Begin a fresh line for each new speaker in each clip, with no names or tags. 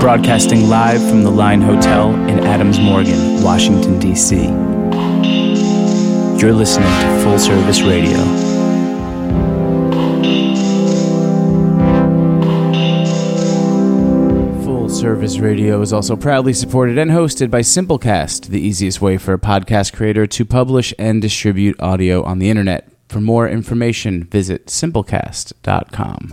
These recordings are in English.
broadcasting live from the Line Hotel in Adams Morgan, Washington, D.C. You're listening to Full Service Radio. Full Service Radio is also proudly supported and hosted by Simplecast, the easiest way for a podcast creator to publish and distribute audio on the internet. For more information, visit simplecast.com.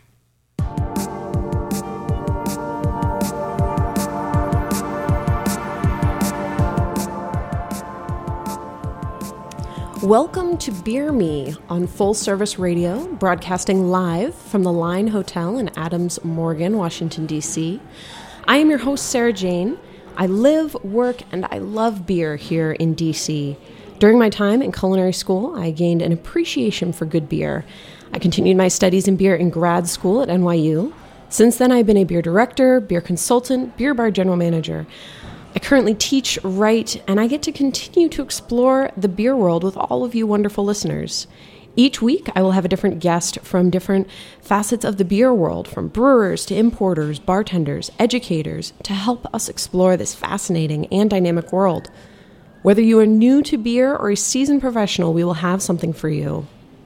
Welcome to Beer Me on Full Service Radio, broadcasting live from the Line Hotel in Adams Morgan, Washington, D.C. I am your host, Sarah Jane. I live, work, and I love beer here in D.C. During my time in culinary school, I gained an appreciation for good beer. I continued my studies in beer in grad school at NYU. Since then, I've been a beer director, beer consultant, beer bar general manager. I currently teach, write, and I get to continue to explore the beer world with all of you wonderful listeners. Each week, I will have a different guest from different facets of the beer world, from brewers to importers, bartenders, educators, to help us explore this fascinating and dynamic world. Whether you are new to beer or a seasoned professional, we will have something for you.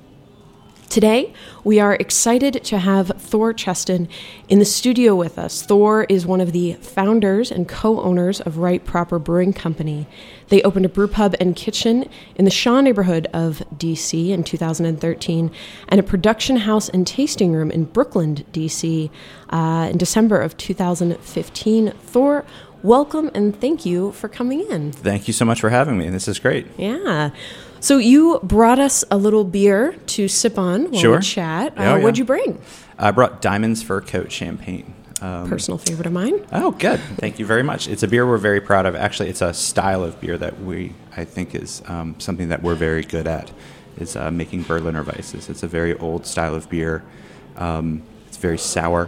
Today, we are excited to have Thor Cheston in the studio with us. Thor is one of the founders and co-owners of Right Proper Brewing Company. They opened a brew pub and kitchen in the Shaw neighborhood of D.C. in 2013 and a production house and tasting room in Brooklyn, D.C. In December of 2015. Thor, welcome and thank you for coming in.
Thank you so much for having me. This is great.
Yeah. So you brought us a little beer to sip on while we chat. What'd you bring?
I brought Diamonds Fur Coat Champagne.
Personal favorite of mine.
Oh, good. Thank you very much. It's a beer we're very proud of. Actually, it's a style of beer that I think is something that we're very good at, is making Berliner Weisses. It's a very old style of beer. It's very sour.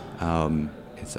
It's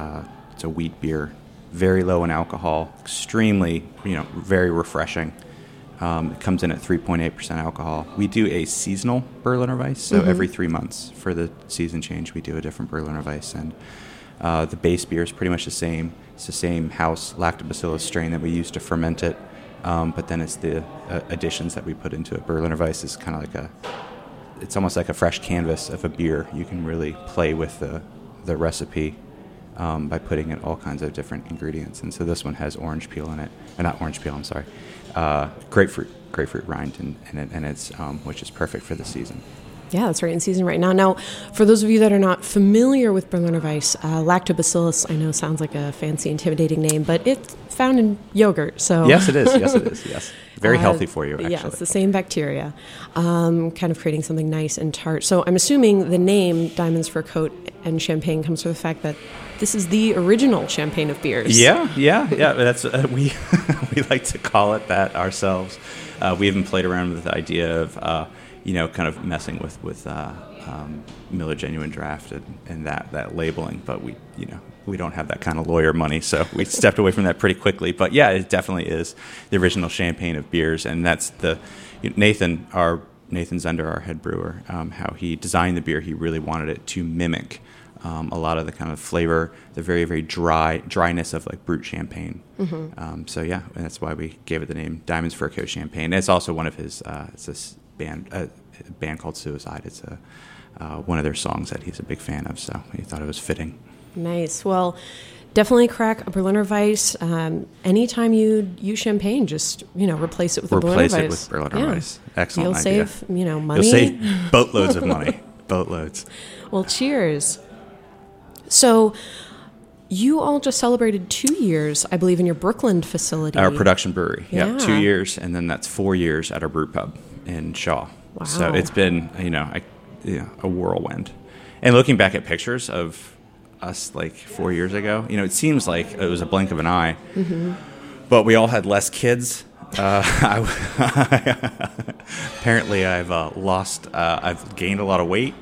a wheat beer, very low in alcohol, extremely, very refreshing. It comes in at 3.8% alcohol. We do a seasonal Berliner Weiss, so every 3 months for the season change, we do a different Berliner Weiss. And the base beer is pretty much the same. It's the same house Lactobacillus strain that we use to ferment it, but then it's the additions that we put into it. Berliner Weiss is kind of it's almost like a fresh canvas of a beer. You can really play with the recipe by putting in all kinds of different ingredients. And so this one has orange peel in it. Not orange peel, I'm sorry. Grapefruit rind in it, and it's which is perfect for the season.
Yeah, that's right in season right now. Now, for those of you that are not familiar with Berliner Weiss, Lactobacillus, I know sounds like a fancy, intimidating name, but it's found in yogurt. So
yes, it is. Yes, it is. Yes, very healthy for you. Actually,
yeah, it's the same bacteria, kind of creating something nice and tart. So I'm assuming the name Diamonds Fur Coat and Champagne comes from the fact that this is the original champagne of beers.
Yeah. That's we like to call it that ourselves. We even played around with the idea of kind of messing with Miller Genuine Draft and that labeling, but we don't have that kind of lawyer money, so we stepped away from that pretty quickly. But yeah, it definitely is the original champagne of beers, and that's Nathan Zender, our head brewer, how he designed the beer. He really wanted it to mimic a lot of the kind of flavor, the very, very dryness of like brut champagne. So yeah, and that's why we gave it the name Diamonds Fur Coat Champagne. And it's also one of his. It's a band called Suicide. It's one of their songs that he's a big fan of. So he thought it was fitting.
Nice. Well, definitely crack a Berliner Weiss. Anytime you use champagne, just replace it with a Berliner Weiss.
Replace it with Berliner Weiss. Excellent
You'll
idea.
Save money.
You'll save boatloads of money. Boatloads.
Well, cheers. So, you all just celebrated 2 years, I believe, in your Brooklyn facility.
Our production brewery.
Yeah.
2 years, and then that's 4 years at our brew pub in Shaw.
Wow.
So it's been, a whirlwind. And looking back at pictures of us like 4 years ago, it seems like it was a blink of an eye. But we all had less kids. Apparently, I've gained a lot of weight.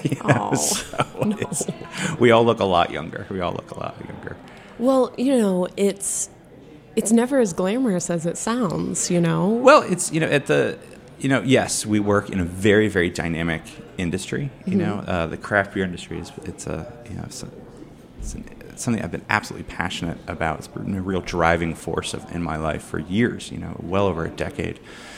We all look a lot younger.
Well, it's never as glamorous as it sounds.
Well, it's yes, we work in a very, very dynamic industry. The craft beer industry it's something I've been absolutely passionate about. It's been a real driving force in my life for years, well over a decade.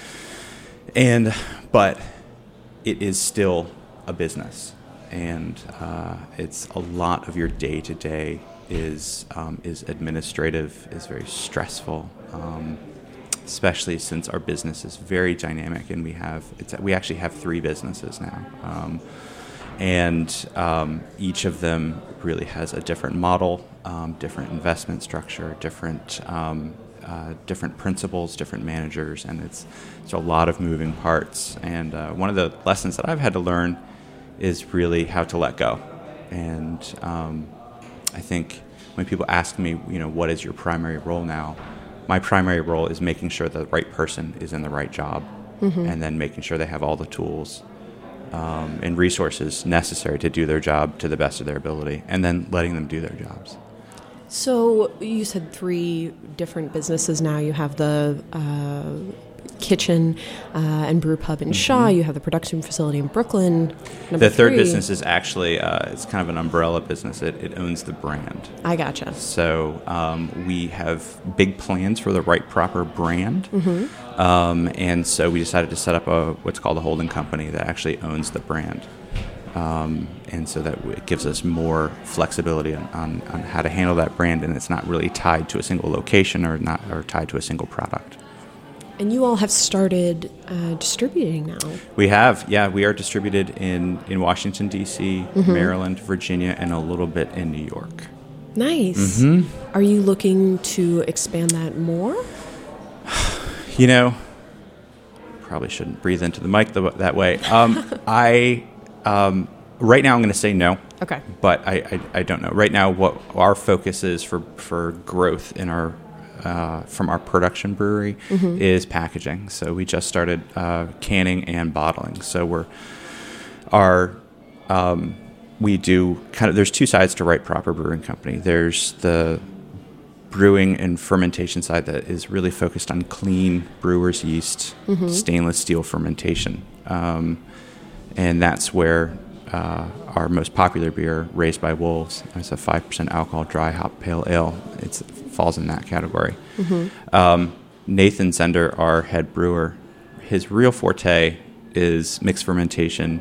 But it is still a business, and it's a lot of your day-to-day is administrative, is very stressful, especially since our business is very dynamic, and we actually have 3 businesses now, and each of them really has a different model, different investment structure, different principals, different managers, and it's a lot of moving parts. And one of the lessons that I've had to learn is really how to let go. And I think when people ask me, what is your primary role now? My primary role is making sure the right person is in the right job, and then making sure they have all the tools and resources necessary to do their job to the best of their ability, and then letting them do their jobs.
So you said 3 different businesses now. You have the kitchen and brew pub in Shaw. You have the production facility in Brooklyn.
The third business is actually it's kind of an umbrella business. It owns the brand.
I gotcha.
So we have big plans for the Right Proper brand, and so we decided to set up what's called a holding company that actually owns the brand. And so that it gives us more flexibility on how to handle that brand, and it's not really tied to a single location or tied to a single product.
And you all have started distributing now.
We have, yeah. We are distributed in Washington, D.C., Maryland, Virginia, and a little bit in New York.
Nice. Are you looking to expand that more?
Probably shouldn't breathe into the mic that way. Right now I'm going to say no.
Okay.
But I don't know. Right now what our focus is for growth in our from our production brewery is packaging. So we just started canning and bottling. So we do there's 2 sides to Right Proper Brewing Company. There's the brewing and fermentation side that is really focused on clean brewer's yeast, stainless steel fermentation. And that's where our most popular beer, Raised by Wolves, it's a 5% alcohol dry hop pale ale. It falls in that category. Nathan Zender, our head brewer, his real forte is mixed fermentation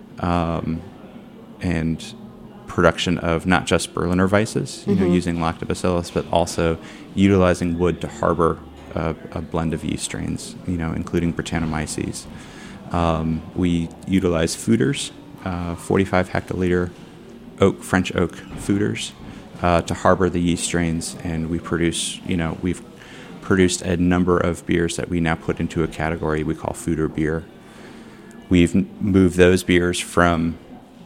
and production of not just Berliner Weisses, using lactobacillus, but also utilizing wood to harbor a blend of yeast strains, including Brettanomyces. We utilize foeders, 45 hectoliter French oak foeders to harbor the yeast strains, and we produce, we've produced a number of beers that we now put into a category we call foeder beer. We've moved those beers from,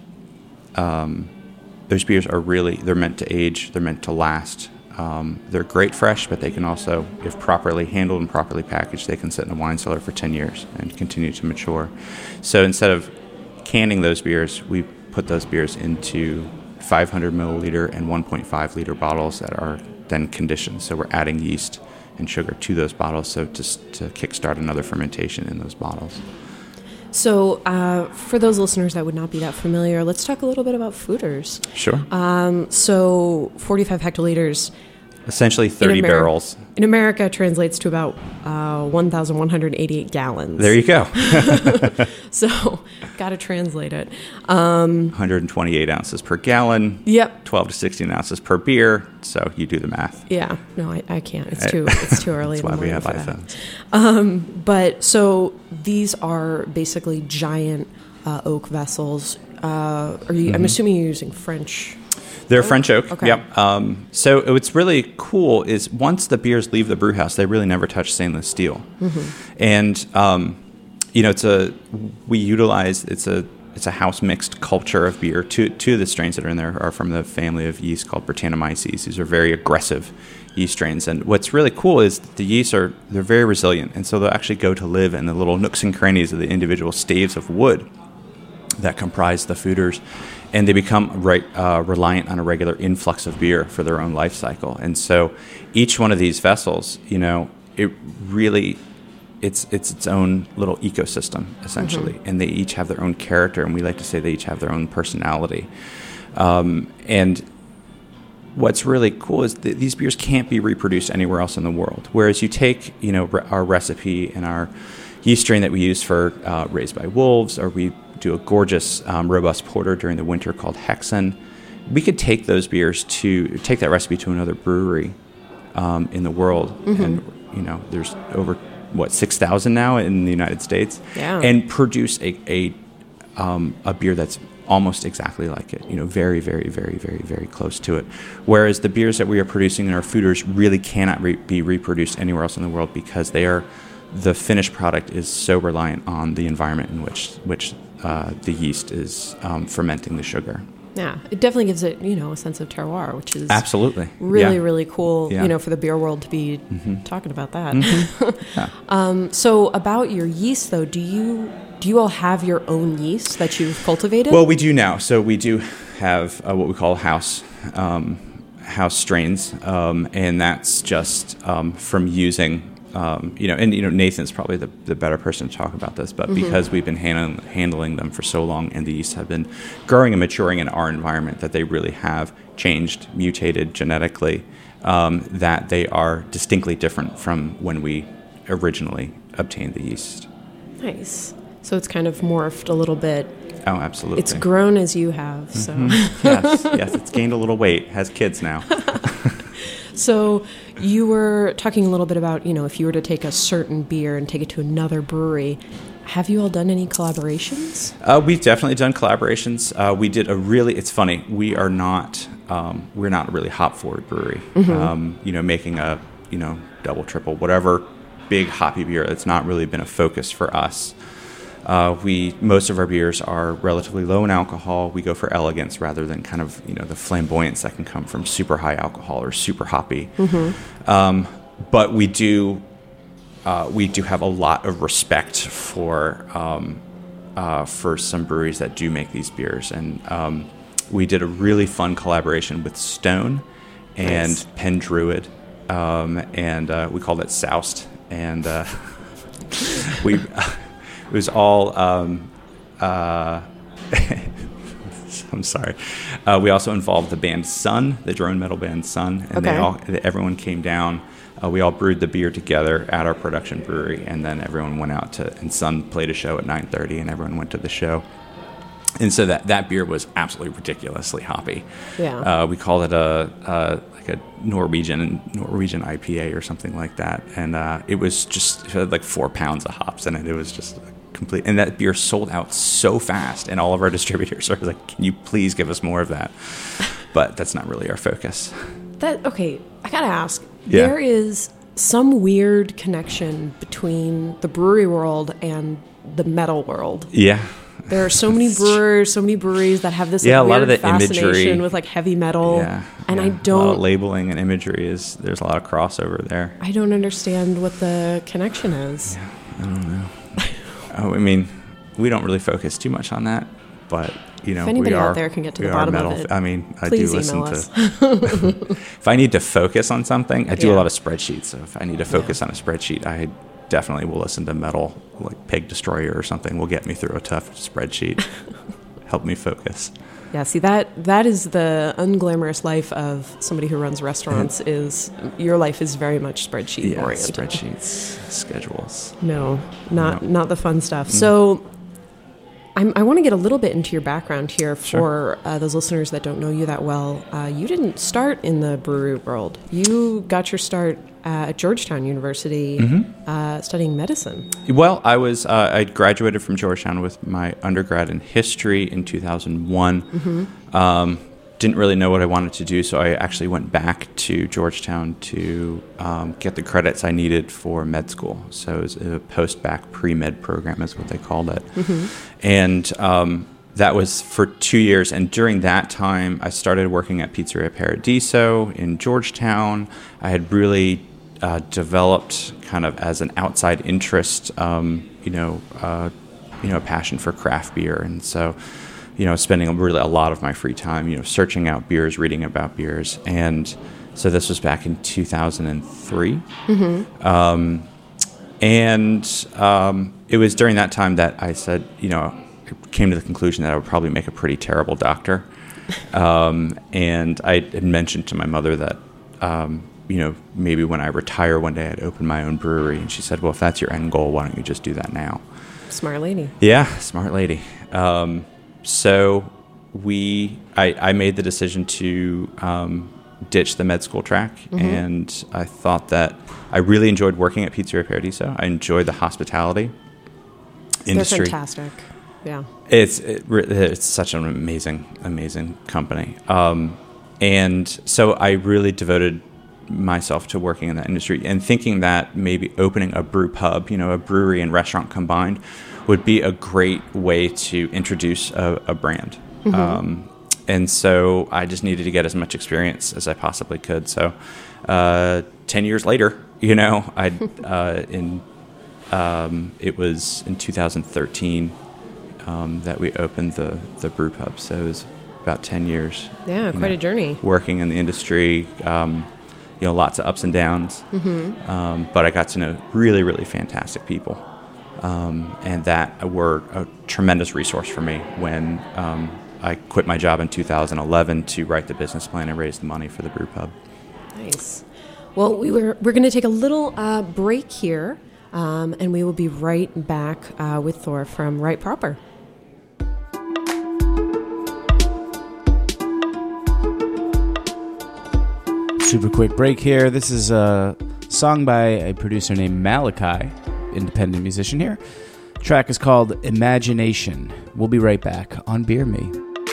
those beers are they're meant to age, they're meant to last. They're great fresh, but they can also, if properly handled and properly packaged, they can sit in a wine cellar for 10 years and continue to mature. So instead of canning those beers, we put those beers into 500 milliliter and 1.5 liter bottles that are then conditioned. So we're adding yeast and sugar to those bottles so to kickstart another fermentation in those bottles.
So for those listeners that would not be that familiar, let's talk a little bit about foeders.
Sure.
So 45 hectoliters.
Essentially 30 barrels.
In America, translates to about 1,188 gallons.
There you go.
So, got to translate it.
128 ounces per gallon.
Yep.
12 to 16 ounces per beer. So you do the math.
Yeah. No, I can't. It's too early.
That's why we have iPhones.
But so these are basically giant oak vessels. I'm assuming you're using French.
They're French oak.
Okay.
Yep. So what's really cool is once the beers leave the brew house, they really never touch stainless steel. And it's a house mixed culture of beer. Two of the strains that are in there are from the family of yeast called Brettanomyces. These are very aggressive yeast strains. And what's really cool is the yeast they're very resilient, and so they'll actually go to live in the little nooks and crannies of the individual staves of wood that comprise the foeders. And they become reliant on a regular influx of beer for their own life cycle. And so each one of these vessels, it really, it's its own little ecosystem, essentially. And they each have their own character, and we like to say they each have their own personality. And what's really cool is that these beers can't be reproduced anywhere else in the world. Whereas you take, our recipe and our yeast strain that we use for Raised by Wolves, or we do a gorgeous robust porter during the winter called Hexen. We could take those beers take that recipe to another brewery in the world, and there's over 6,000 now in the United States, and produce a beer that's almost exactly like it, very, very, very, very, very close to it. Whereas the beers that we are producing in our foeders really cannot be reproduced anywhere else in the world because the finished product is so reliant on the environment in which the yeast is fermenting the sugar.
Yeah, it definitely gives it, a sense of terroir, which is
absolutely
really, really cool, for the beer world to be talking about that. So about your yeast, though, do you all have your own yeast that you've cultivated?
Well, we do now. So we do have what we call house strains, and that's just from using. Nathan's probably the better person to talk about this, but because we've been handling them for so long, and the yeast have been growing and maturing in our environment, that they really have changed, mutated genetically, that they are distinctly different from when we originally obtained the yeast.
Nice. So it's kind of morphed a little bit.
Oh, absolutely.
It's grown as you have. So
yes, it's gained a little weight, has kids now.
So you were talking a little bit about, if you were to take a certain beer and take it to another brewery, have you all done any collaborations?
We've definitely done collaborations. We did it's funny, we're not a really hop forward brewery. Making a, double, triple, whatever big hoppy beer, it's not really been a focus for us. Most of our beers are relatively low in alcohol. We go for elegance rather than kind of, the flamboyance that can come from super high alcohol or super hoppy. But we do have a lot of respect for some breweries that do make these beers. And we did a really fun collaboration with Stone and Penn Druid, and we called it Soused. And it was all, I'm sorry. We also involved the band Sun, the drone metal band Sun, and everyone came down. We all brewed the beer together at our production brewery, and then everyone went out and Sun played a show at 9:30, and everyone went to the show. And so that beer was absolutely ridiculously hoppy.
Yeah.
We called it a Norwegian IPA or something like that, and it had like 4 pounds of hops in it. It was just complete, and that beer sold out so fast, and all of our distributors are like, "Can you please give us more of that?" But that's not really our focus.
I gotta ask. Yeah. There is some weird connection between the brewery world and the metal world.
Yeah.
There are so many brewers, so many breweries that have this
a lot of the
fascination
imagery
with like heavy metal.
Yeah,
and I don't.
A lot of labeling and imagery there's a lot of crossover there.
I don't understand what the connection is.
Yeah, I don't know. We don't really focus too much on that, but if
anybody out there can get to the bottom of it,
I do listen to. If I need to focus on something, I do a lot of spreadsheets. So if I need to focus on a spreadsheet, I definitely will listen to metal, like Pig Destroyer or something. Will get me through a tough spreadsheet, help me focus.
Yeah, see that is the unglamorous life of somebody who runs restaurants. Is your life is very much spreadsheet oriented.
Spreadsheets, schedules.
No, not the fun stuff. So I want to get a little bit into your background here for those listeners that don't know you that well. You didn't start in the brewery world. You got your start at Georgetown University studying medicine.
Well, I graduated from Georgetown with my undergrad in history in 2001. Didn't really know what I wanted to do, so I actually went back to Georgetown to get the credits I needed for med school. So it was a post-bac pre-med program is what they called it. And that was for 2 years. And during that time, I started working at Pizzeria Paradiso in Georgetown. I had really developed kind of as an outside interest, a passion for craft beer. And so spending really a lot of my free time, searching out beers, reading about beers. And so this was back in 2003. It was during that time that I said, I came to the conclusion that I would probably make a pretty terrible doctor. And I had mentioned to my mother that, maybe when I retire one day, I'd open my own brewery. And she said, well, if that's your end goal, why don't you just do that now?
Smart lady.
Yeah, smart lady. So I made the decision to ditch the med school track, and I thought that I really enjoyed working at Pizzeria Paradiso. I enjoyed the hospitality industry.
They're fantastic. Yeah.
It's such an amazing company. And so I really devoted myself to working in that industry and thinking that maybe opening a brew pub, a brewery and restaurant combined, would be a great way to introduce a brand. And so I just needed to get as much experience as I possibly could. So 10 years later, it was in 2013 that we opened the brew pub. So it was about 10 years.
Yeah, quite a journey.
Working in the industry, lots of ups and downs. But I got to know really, really fantastic people. And that were a tremendous resource for me when I quit my job in 2011 to write the business plan and raise the money for the brew pub.
Nice. Well, we're going to take a little break here, and we will be right back with Thor from Right Proper.
Super quick break here. This is a song by a producer named Malachi, independent musician here. The track is called Imagination. We'll be right back on Beer Me.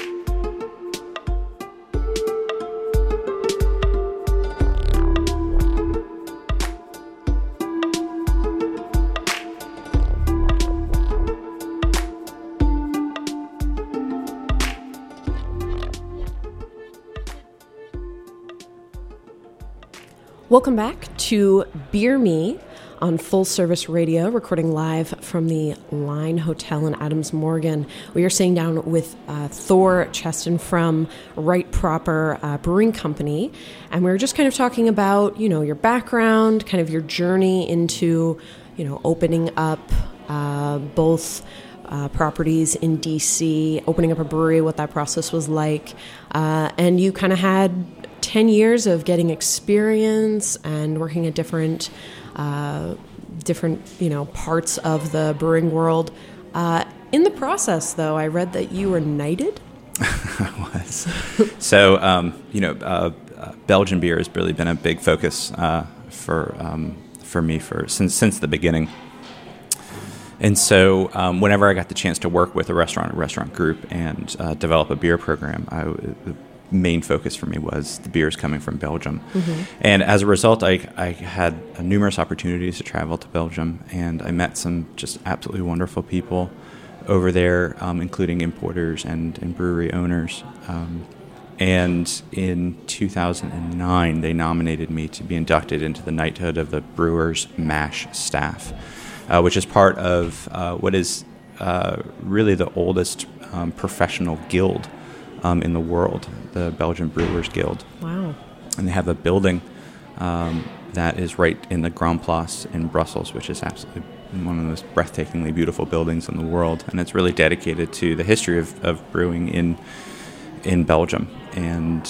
Welcome back to Beer Me on Full Service Radio, recording live from the Line Hotel in Adams Morgan. We are sitting down with Thor Cheston from Right Proper Brewing Company, and we were just kind of talking about, your background, kind of your journey into, opening up both properties in DC, opening up a brewery, what that process was like, and you kind of had 10 years of getting experience and working at different parts of the brewing world. In the process, though, I read that you were knighted.
I was. So, Belgian beer has really been a big focus for me since the beginning. And so whenever I got the chance to work with a restaurant group and develop a beer program, the main focus for me was the beers coming from Belgium. And as a result, I had numerous opportunities to travel to Belgium, and I met some just absolutely wonderful people over there, including importers and brewery owners. And in 2009, they nominated me to be inducted into the knighthood of the Brewers Mash staff, which is part of what is really the oldest professional guild in the world, the Belgian Brewers Guild.
Wow. And
they have a building that is right in the Grand Place in Brussels, which is absolutely one of the most breathtakingly beautiful buildings in the world. And it's really dedicated to the history of brewing in Belgium. And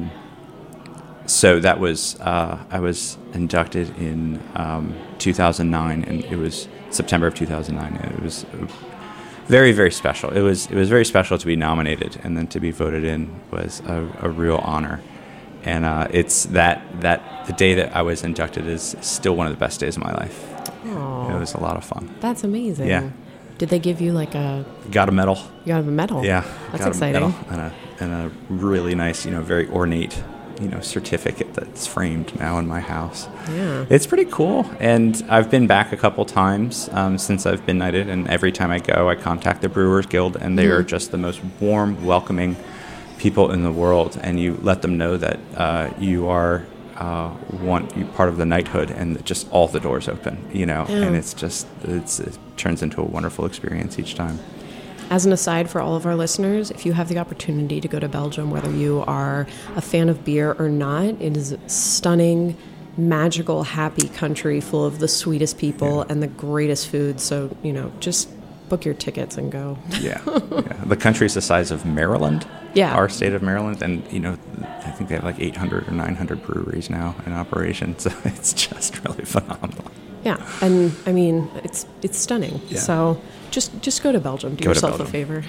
so that was, I was inducted in 2009, and it was September of 2009, and it was very, very special. It was very special to be nominated, and then to be voted in was a real honor. And it's the day that I was inducted is still one of the best days of my life.
Aww.
It was a lot of fun.
That's amazing.
Yeah.
Did they give you
Got a medal.
You got a medal?
Yeah.
That's
got
exciting.
A medal and a really nice, very ornate, certificate that's framed now in my house.
Yeah.
It's pretty cool. And I've been back a couple times since I've been knighted, and every time I go, I contact the Brewers Guild, and they are just the most warm, welcoming people in the world. And you let them know that you are part of the knighthood, and just all the doors open, and it turns into a wonderful experience each time.
As an aside for all of our listeners, if you have the opportunity to go to Belgium, whether you are a fan of beer or not, it is a stunning, magical, happy country full of the sweetest people and the greatest food. So, just book your tickets and go.
Yeah. The country's the size of Maryland. our state of Maryland. And, I think they have like 800 or 900 breweries now in operation. So it's just really phenomenal.
Yeah. And I mean, it's stunning.
Yeah.
So just go to Belgium. Do yourself a favor.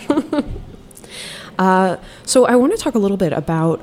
So I want to talk a little bit about,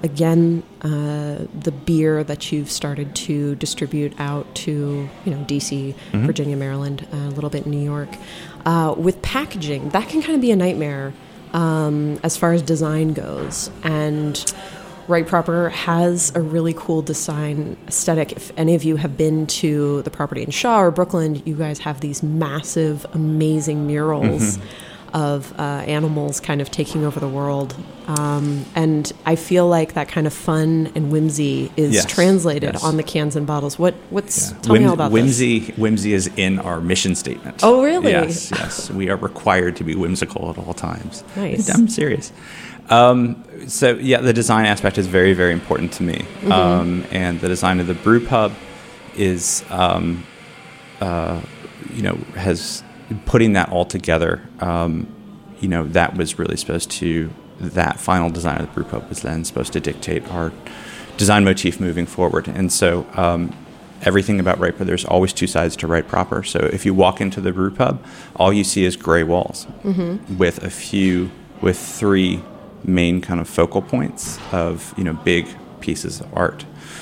the beer that you've started to distribute out to, D.C., Virginia, Maryland, a little bit in New York. With packaging, that can kind of be a nightmare as far as design goes. And Right Proper has a really cool design aesthetic. If any of you have been to the property in Shaw or Brooklyn, you guys have these massive, amazing murals of animals kind of taking over the world. And I feel like that kind of fun and whimsy is translated on the cans and bottles. Tell me all about this.
Whimsy is in our mission statement.
Oh, really?
Yes. We are required to be whimsical at all times.
Nice.
I'm serious. The design aspect is very, very important to me. And the design of the brew pub is, has putting that all together. That was really supposed to, that final design of the brew pub was then supposed to dictate our design motif moving forward. And so everything about Right Proper, there's always two sides to Right Proper. So if you walk into the brew pub, all you see is gray walls with three main kind of focal points of big pieces of art,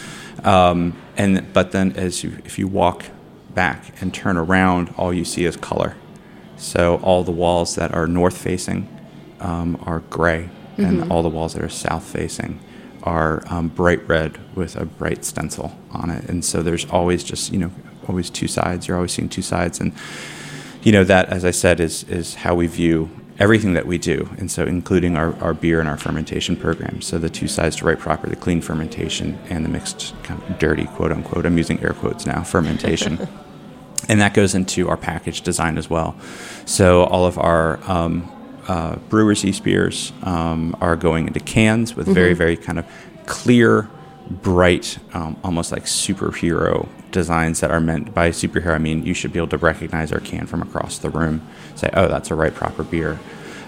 but then if you walk back and turn around, all you see is color. So all the walls that are north facing are gray, and all the walls that are south facing are bright red with a bright stencil on it. And so there's always just always two sides. You're always seeing two sides, and that, as I said, is how we view everything that we do, and so including our beer and our fermentation program. So the two sides to Right Proper, the clean fermentation and the mixed kind of dirty, quote unquote, I'm using air quotes now, fermentation. And that goes into our package design as well. So all of our Brewers Yeast beers are going into cans with very, very kind of clear, bright, almost like superhero designs that are meant by superhero. I mean, you should be able to recognize our can from across the room, say, oh, that's a Right Proper beer.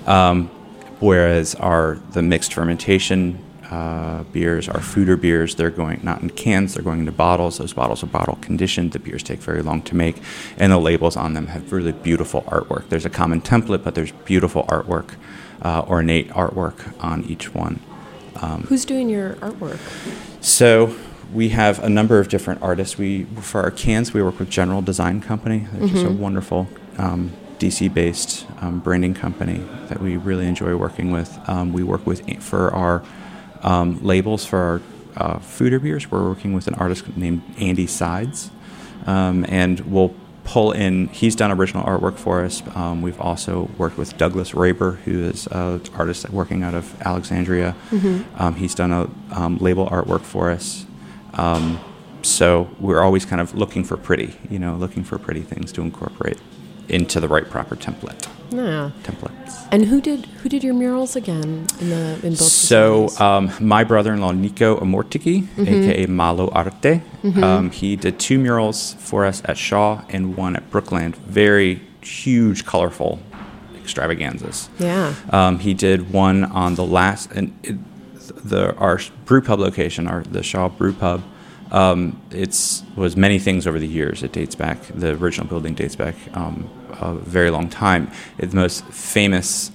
Whereas the mixed fermentation beers, our foeder beers, they're going not in cans, they're going into bottles. Those bottles are bottle conditioned. The beers take very long to make, and the labels on them have really beautiful artwork. There's a common template, but there's beautiful artwork, ornate artwork on each one.
Who's doing your artwork?
So we have a number of different artists. For our cans, we work with General Design Company. They're just a wonderful DC-based branding company that we really enjoy working with. We work with, for our labels for our foeder beers, we're working with an artist named Andy Sides. And we'll pull in, he's done original artwork for us. We've also worked with Douglas Raber, who is an artist working out of Alexandria. He's done a label artwork for us. So we're always kind of looking for pretty things to incorporate into the Right Proper template.
Yeah.
Templates.
And who did your murals again in both?
So my brother-in-law Nico Amortiki, aka Malo Arte, he did 2 murals for us at Shaw and 1 at Brookland. Very huge, colorful extravaganzas.
Yeah.
He did one on the last our brew pub location, the Shaw Brew Pub. It was many things over the years. It dates back. The original building dates back a very long time. It's the most famous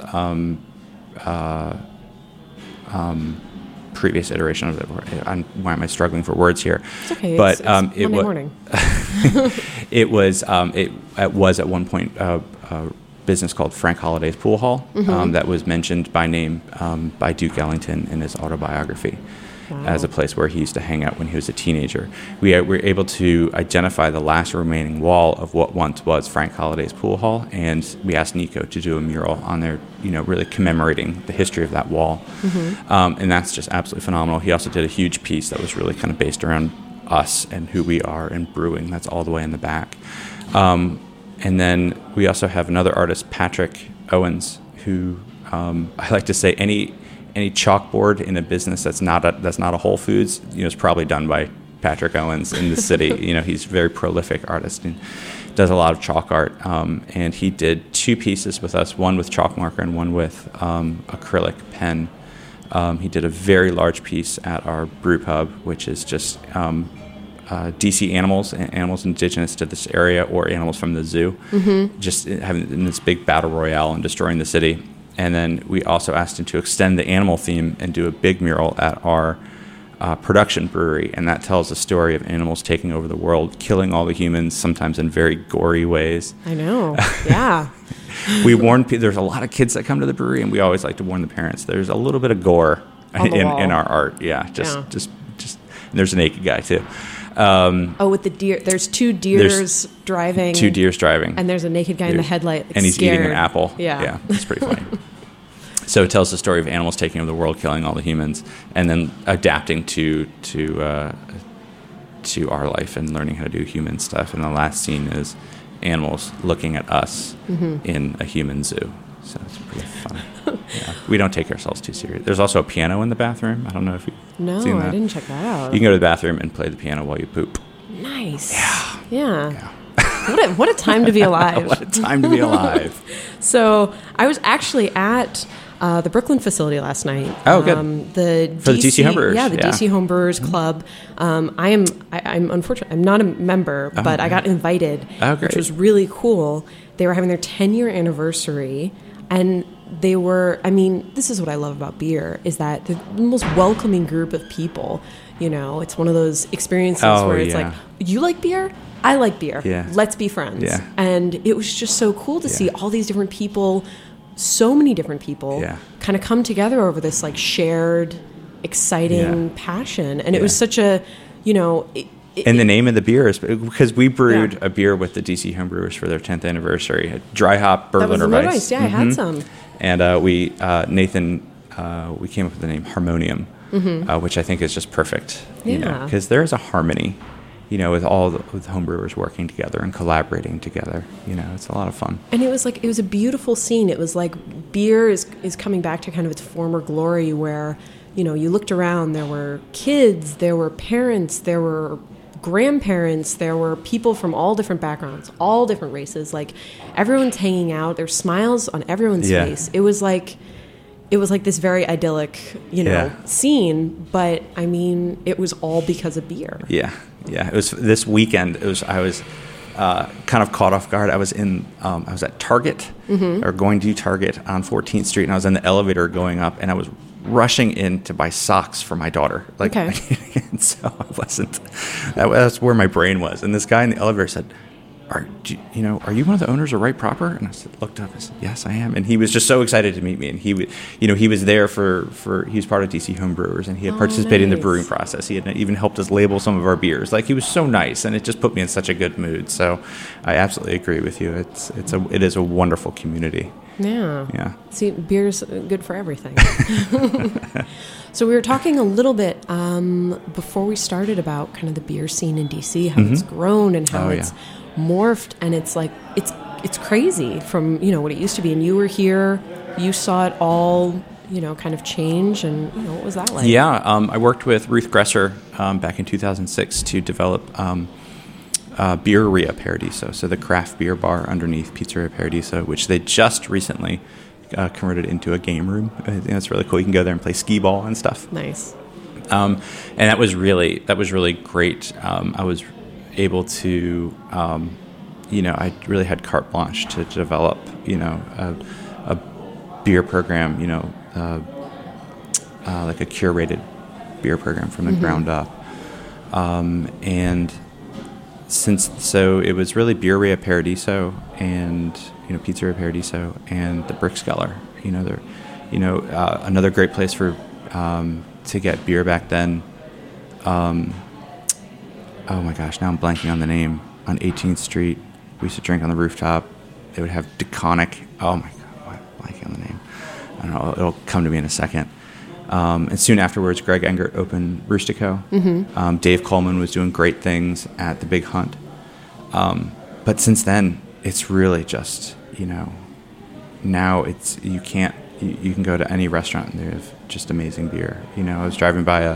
previous iteration of it. Why am I struggling for words here?
It's okay.
But
it's Monday morning.
It was at one point a business called Frank Holliday's Pool Hall that was mentioned by name by Duke Ellington in his autobiography. Wow. As a place where he used to hang out when he was a teenager. We were able to identify the last remaining wall of what once was Frank Holliday's Pool Hall, and we asked Nico to do a mural on there, really commemorating the history of that wall. And that's just absolutely phenomenal. He also did a huge piece that was really kind of based around us and who we are in brewing. That's all the way in the back. And then we also have another artist, Patrick Owens, who I like to say any chalkboard in a business that's not a Whole Foods, is probably done by Patrick Owens in the city. He's a very prolific artist and does a lot of chalk art. And he did 2 pieces with us, one with chalk marker and one with acrylic pen. He did a very large piece at our brew pub, which is just DC animals indigenous to this area or animals from the zoo, just having in this big battle royale and destroying the city. And then we also asked him to extend the animal theme and do a big mural at our production brewery, and that tells a story of animals taking over the world, killing all the humans, sometimes in very gory ways.
I know, yeah.
We warn people, there's a lot of kids that come to the brewery, and we always like to warn the parents, there's a little bit of gore in our art. Just and there's a naked guy too.
With the deer, there's 2 deers driving.
2 deers driving.
And there's a naked guy in the headlight.
And he's
scared.
eating an apple.
Yeah.
It's pretty funny. So it tells the story of animals taking over the world, killing all the humans, and then adapting to our life and learning how to do human stuff. And the last scene is animals looking at us in a human zoo. So it's pretty fun. Yeah. We don't take ourselves too serious. There's also a piano in the bathroom. I don't know if you've seen that.
I didn't check that out.
You can go to the bathroom and play the piano while you poop.
Nice. Yeah. What a time to be alive.
What a time to be alive.
So I was actually at the Brooklyn facility last night.
Oh, good.
For
the DC Homebrewers.
Yeah, the DC Homebrewers Club. I'm unfortunately, I'm not a member, but I got invited, which was really cool. They were having their 10-year anniversary, and they were, this is what I love about beer, is that they're the most welcoming group of people. You know, it's one of those experiences where it's like, you like beer? I like beer.
Yeah.
Let's be friends.
Yeah.
And it was just so cool to see all these different people, so many different people, kind of come together over this like shared, exciting passion. And it was such a,
and the name of the beer is because we brewed a beer with the DC Homebrewers for their 10th anniversary, a dry hop Berliner Weiss.
Yeah, I had some.
And Nathan, we came up with the name Harmonium, which I think is just perfect. Because there is a harmony, with with homebrewers working together and collaborating together. It's a lot of fun.
And it was a beautiful scene. It was like beer is coming back to kind of its former glory, where you looked around, there were kids, there were parents, there were grandparents, there were people from all different backgrounds, all different races. Like everyone's hanging out, there's smiles on everyone's face. It was like this very idyllic, scene, but it was all because of beer. Yeah.
It was this weekend. I was kind of caught off guard. I was at Target, or going to Target on 14th Street, and I was in the elevator going up, and I was rushing in to buy socks for my daughter. And so I wasn't. That's where my brain was. And this guy in the elevator said, "Are you one of the owners of Right Proper?" And I looked up and said, "Yes, I am." And he was just so excited to meet me. And he was there he was part of DC Homebrewers, and he had participated in the brewing process. He had even helped us label some of our beers. He was so nice, and it just put me in such a good mood. So I absolutely agree with you. It is a wonderful community.
Yeah. See, beer's good for everything. So we were talking a little bit before we started about kind of the beer scene in DC, how it's grown and how it's morphed, and it's crazy from what it used to be. And you were here, you saw it all kind of change, and what was that like?
I worked with Ruth Gresser back in 2006 to develop Beereria Paradiso, so the craft beer bar underneath Pizzeria Paradiso, which they just recently converted into a game room. It's really cool. You can go there and play skee ball and stuff.
Nice.
And that was really great. I was able to, I really had carte blanche to develop, a beer program, like a curated beer program from the ground up. And so it was really Beereria Paradiso and, Pizzeria Paradiso and the Brickskeller. Another great place for to get beer back then. Oh my gosh, now I'm blanking on the name. On 18th Street, we used to drink on the rooftop. They would have Deconic. Oh my God, I'm blanking on the name. I don't know, it'll come to me in a second. And soon afterwards, Greg Engert opened Roostico. Dave Coleman was doing great things at the Big Hunt. But since then, it's really just, now you can go to any restaurant and they have just amazing beer. I was driving by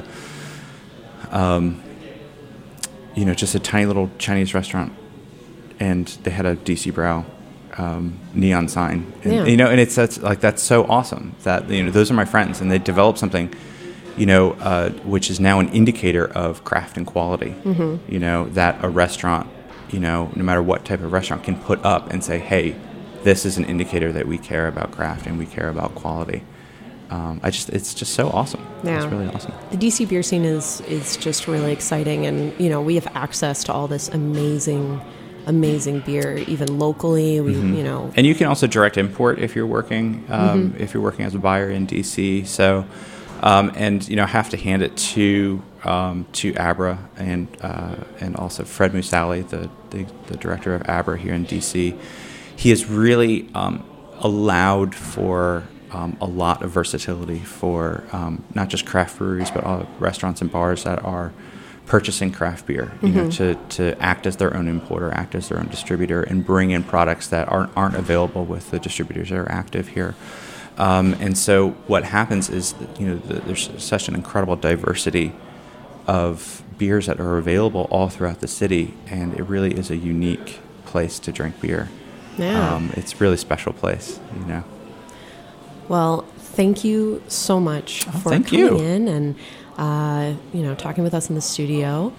just a tiny little Chinese restaurant, and they had a DC Brau neon sign. And,
Yeah.
and that's so awesome that, those are my friends, and they developed something, which is now an indicator of craft and quality, that a restaurant, no matter what type of restaurant, can put up and say, hey, this is an indicator that we care about craft and we care about quality. It's just so awesome.
Yeah.
It's really awesome.
The DC beer scene is just really exciting, and we have access to all this amazing beer, even locally. We
And you can also direct import if you're working as a buyer in DC. So, have to hand it to Abra and also Fred Musali, the director of Abra here in DC. He has really allowed for a lot of versatility for not just craft breweries, but all restaurants and bars that are purchasing craft beer, to act as their own importer, act as their own distributor, and bring in products that aren't available with the distributors that are active here. And so what happens is that, there's such an incredible diversity of beers that are available all throughout the city, and it really is a unique place to drink beer.
Yeah.
It's a really special place,
Well, thank you so much for coming in and talking with us in the studio.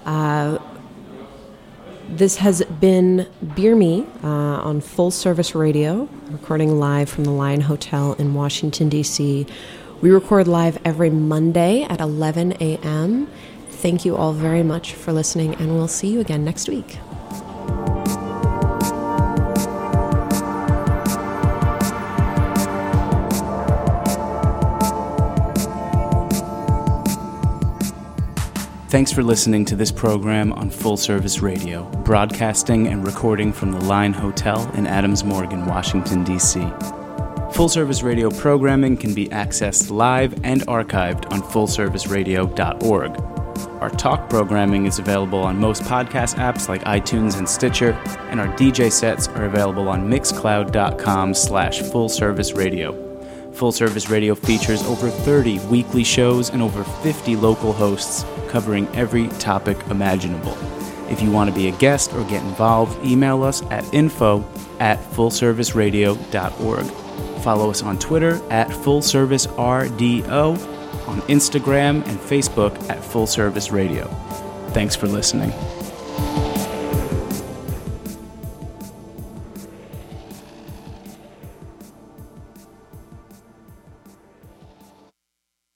This has been Beer Me on Full Service Radio, recording live from the Lion Hotel in Washington, D.C. We record live every Monday at 11 a.m. Thank you all very much for listening, and we'll see you again next week.
Thanks for listening to this program on Full Service Radio, broadcasting and recording from the Line Hotel in Adams Morgan, Washington, D.C. Full Service Radio programming can be accessed live and archived on fullserviceradio.org. Our talk programming is available on most podcast apps like iTunes and Stitcher, and our DJ sets are available on mixcloud.com/fullserviceradio. Full Service Radio features over 30 weekly shows and over 50 local hosts covering every topic imaginable. If you want to be a guest or get involved, email us at info@fullserviceradio.org. Follow us on Twitter @FullServiceRDO, on Instagram and Facebook @Full Service Radio. Thanks for listening.